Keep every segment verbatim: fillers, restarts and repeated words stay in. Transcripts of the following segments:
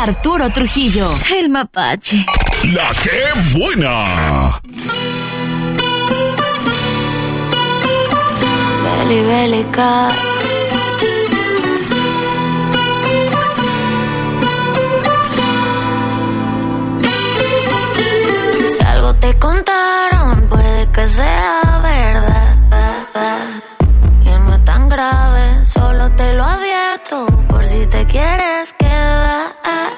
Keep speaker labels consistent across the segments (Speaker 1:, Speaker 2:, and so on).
Speaker 1: Arturo Trujillo, el mapache.
Speaker 2: La que buena.
Speaker 3: Beli, bélica. Si algo te contaron, puede que sea verdad. Y no es tan grave, solo te lo advierto, por si te quieres quedar.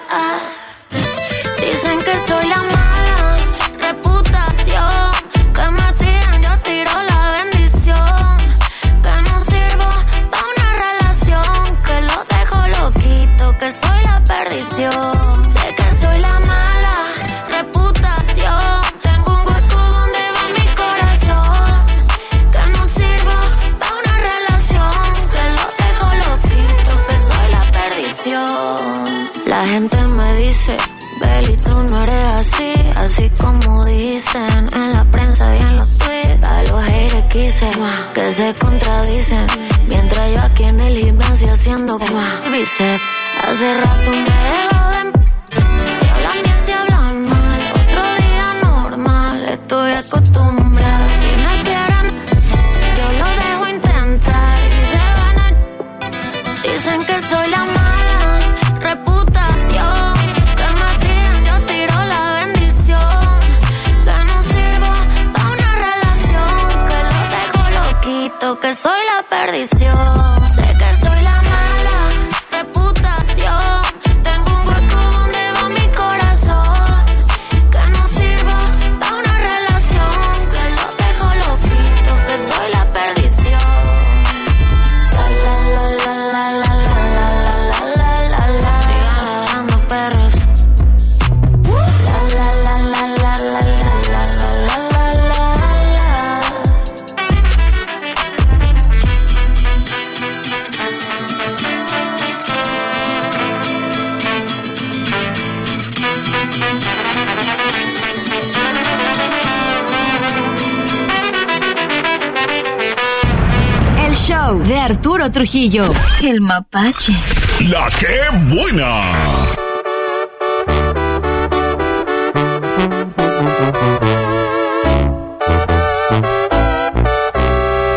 Speaker 3: Dicen que soy la mala reputación, que me tiran, yo tiro la bendición, que no sirvo pa' una relación, que lo dejo loquito, que soy la perdición. Sé que soy la mala reputación, tengo un hueco donde va mi corazón, que no sirvo pa' una relación, que lo dejo loquito, que soy la perdición. La gente me dice, Beli, tú no eres así, así como dicen en la prensa y en los tweets. A los haters quise que se contradicen, mientras yo aquí en el gimnasio haciendo bíceps. Hace rato me dejo de... Si hablan bien, si hablan mal, otro día normal, estoy acostumbrada. Si me quieren, yo lo dejo intentar y se van a... Dicen que soy la mala reputación, que me tiran, yo tiro la bendición, que no sirvo pa' una relación, que lo dejo loquito, que soy la perdición. Sé que soy la mala reputación, tengo un hueco donde va mi corazón, que no sirvo pa' una relación, que lo dejo loquito, que soy la perdición. La la la la la la la la la la. Sigan rodando perros. La la la la la la la la la la la.
Speaker 1: El show de Arturo Trujillo, el mapache.
Speaker 2: La que buena.